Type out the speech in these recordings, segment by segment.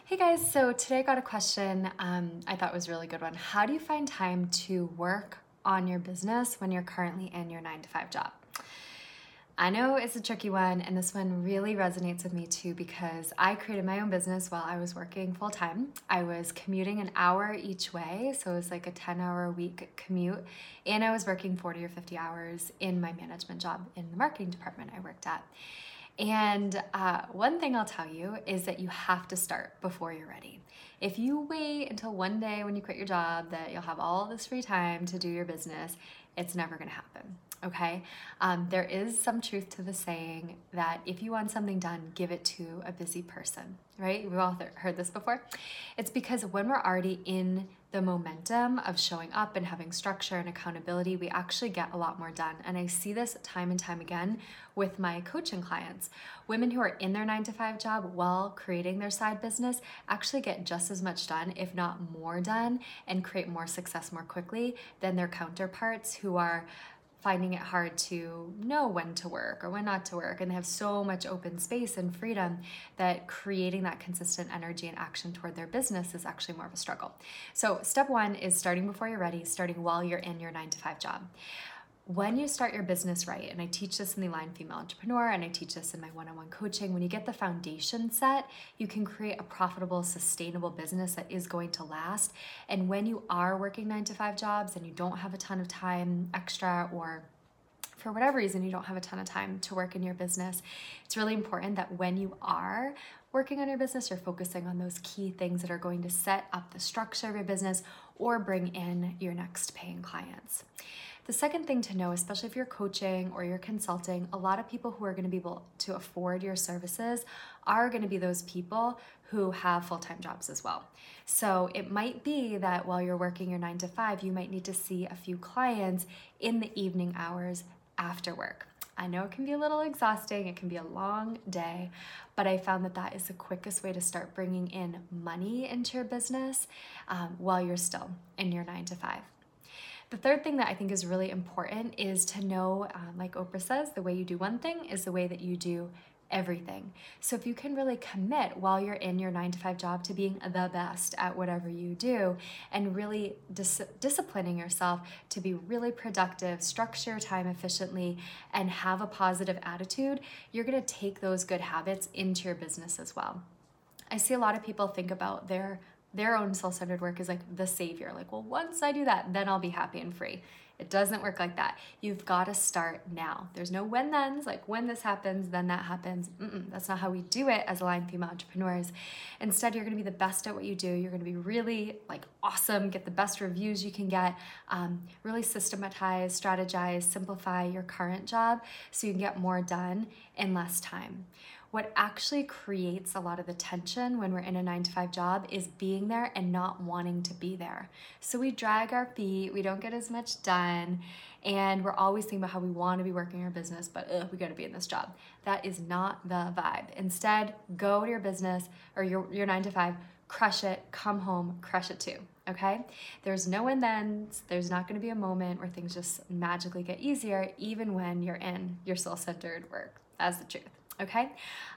Hey guys, so today I got a question I thought was a really good one. How do you find time to work on your business when you're currently in your 9 to 5 job? I know it's a tricky one, and this one really resonates with me too because I created my own business while I was working full time. I was commuting an hour each way, so it was like a 10-hour a week commute, and I was working 40 or 50 hours in my management job in the marketing department I worked at. And one thing I'll tell you is that you have to start before you're ready. If you wait until one day when you quit your job that you'll have all this free time to do your business, it's never going to happen. Okay? There is some truth to the saying that if you want something done, give it to a busy person, right? We've all heard this before. It's because when we're already in the momentum of showing up and having structure and accountability, we actually get a lot more done. And I see this time and time again with my coaching clients. Women who are in their 9 to 5 job while creating their side business actually get just as much done, if not more done, and create more success more quickly than their counterparts who are finding it hard to know when to work or when not to work. And they have so much open space and freedom that creating that consistent energy and action toward their business is actually more of a struggle. So step one is starting before you're ready, starting while you're in your 9 to 5 job. When you start your business right, and I teach this in the Aligned Female Entrepreneur, and I teach this in my one-on-one coaching, when you get the foundation set, you can create a profitable, sustainable business that is going to last. And when you are working 9 to 5 jobs and you don't have a ton of time extra, or for whatever reason you don't have a ton of time to work in your business, it's really important that when you are working on your business, you're focusing on those key things that are going to set up the structure of your business or bring in your next paying clients. The second thing to know, especially if you're coaching or you're consulting, a lot of people who are going to be able to afford your services are going to be those people who have full-time jobs as well. So it might be that while you're working your 9 to 5, you might need to see a few clients in the evening hours after work. I know it can be a little exhausting, it can be a long day, but I found that that is the quickest way to start bringing in money into your business while you're still in your 9 to 5. The third thing that I think is really important is to know, like Oprah says, the way you do one thing is the way that you do everything. So if you can really commit while you're in your 9 to 5 job to being the best at whatever you do and really disciplining yourself to be really productive, structure your time efficiently, and have a positive attitude, you're going to take those good habits into your business as well. I see a lot of people think about their own soul-centered work is like the savior. Like, well, once I do that, then I'll be happy and free. It doesn't work like that. You've got to start now. There's no when thens, like when this happens, then that happens. That's not how we do it as Aligned Female Entrepreneurs. Instead, you're going to be the best at what you do. You're going to be really like awesome, get the best reviews you can get, really systematize, strategize, simplify your current job so you can get more done in less time. What actually creates a lot of the tension when we're in a 9 to 5 job is being there and not wanting to be there. So we drag our feet, we don't get as much done, and we're always thinking about how we want to be working our business, but we got to be in this job. That is not the vibe. Instead, go to your business or your 9 to 5, crush it, come home, crush it too. Okay? There's no when thens. There's not going to be a moment where things just magically get easier, even when you're in your soul-centered work. That's the truth. Okay.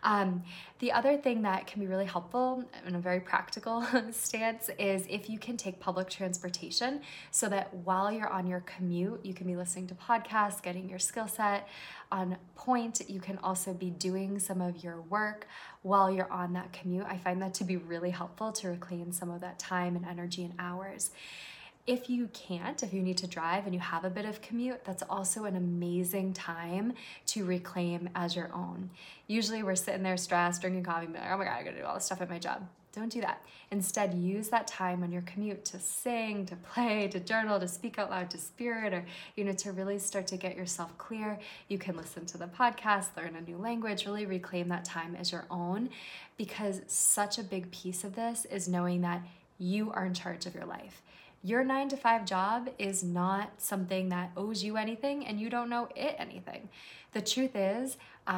The other thing that can be really helpful in a very practical stance is if you can take public transportation so that while you're on your commute, you can be listening to podcasts, getting your skill set on point. You can also be doing some of your work while you're on that commute. I find that to be really helpful to reclaim some of that time and energy and hours. If you can't, if you need to drive and you have a bit of commute, that's also an amazing time to reclaim as your own. Usually we're sitting there stressed, drinking coffee, and be like, oh my God, I gotta do all this stuff at my job. Don't do that. Instead, use that time on your commute to sing, to play, to journal, to speak out loud to spirit, or to really start to get yourself clear. You can listen to the podcast, learn a new language, really reclaim that time as your own, because such a big piece of this is knowing that you are in charge of your life. Your 9 to 5 job is not something that owes you anything and you don't know it anything. The truth is,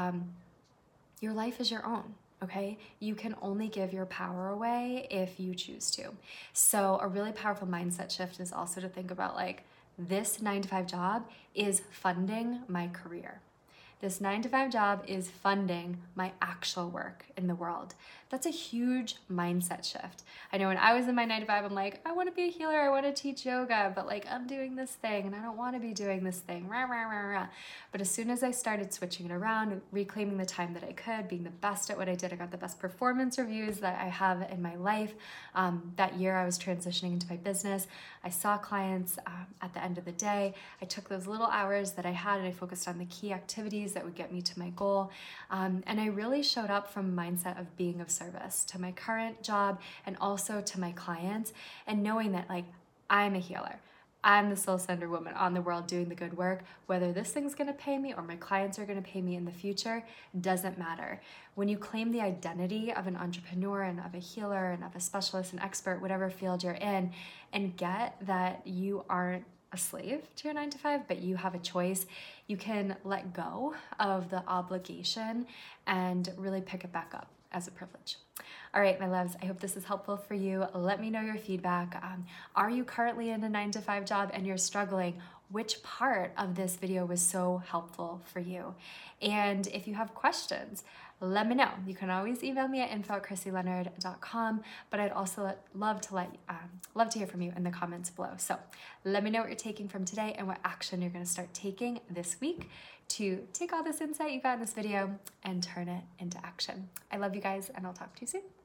your life is your own, okay? You can only give your power away if you choose to. So a really powerful mindset shift is also to think about like, this 9 to 5 job is funding my career. This 9 to 5 job is funding my actual work in the world. That's a huge mindset shift. I know when I was in my 9 to 5, I'm like, I want to be a healer, I want to teach yoga, but like I'm doing this thing and I don't want to be doing this thing. Rah, rah, rah, rah. But as soon as I started switching it around, reclaiming the time that I could, being the best at what I did, I got the best performance reviews that I have in my life. That year I was transitioning into my business. I saw clients at the end of the day. I took those little hours that I had and I focused on the key activities that would get me to my goal. And I really showed up from a mindset of being of service to my current job and also to my clients, and knowing that like I'm a healer. I'm the soul sender woman on the world doing the good work. Whether this thing's gonna pay me or my clients are gonna pay me in the future, doesn't matter. When you claim the identity of an entrepreneur and of a healer and of a specialist and expert, whatever field you're in, and get that you aren't a slave to your 9 to 5, but you have a choice, you can let go of the obligation and really pick it back up as a privilege. All right, my loves, I hope this is helpful for you. Let me know your feedback. Are you currently in a 9 to 5 job and you're struggling? Which part of this video was so helpful for you? And if you have questions, let me know. You can always email me at info@chrissyleonard.com, but I'd also love to hear from you in the comments below. So let me know what you're taking from today and what action you're gonna start taking this week to take all this insight you got in this video and turn it into action. I love you guys, and I'll talk to you soon.